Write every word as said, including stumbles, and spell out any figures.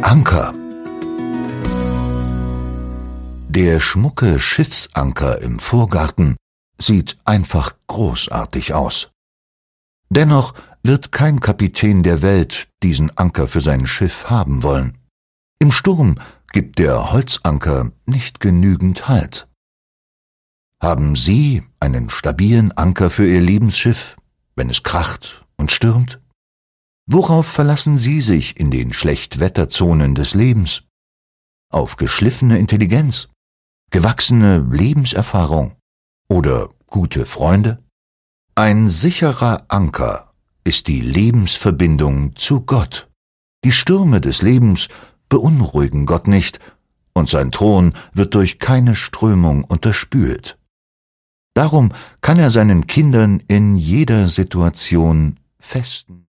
Anker. Der schmucke Schiffsanker im Vorgarten sieht einfach großartig aus. Dennoch wird kein Kapitän der Welt diesen Anker für sein Schiff haben wollen. Im Sturm gibt der Holzanker nicht genügend Halt. Haben Sie einen stabilen Anker für Ihr Lebensschiff, wenn es kracht und stürmt? Worauf verlassen Sie sich in den Schlechtwetterzonen des Lebens? Auf geschliffene Intelligenz, gewachsene Lebenserfahrung oder gute Freunde? Ein sicherer Anker ist die Lebensverbindung zu Gott. Die Stürme des Lebens beunruhigen Gott nicht, und sein Thron wird durch keine Strömung unterspült. Darum kann er seinen Kindern in jeder Situation festen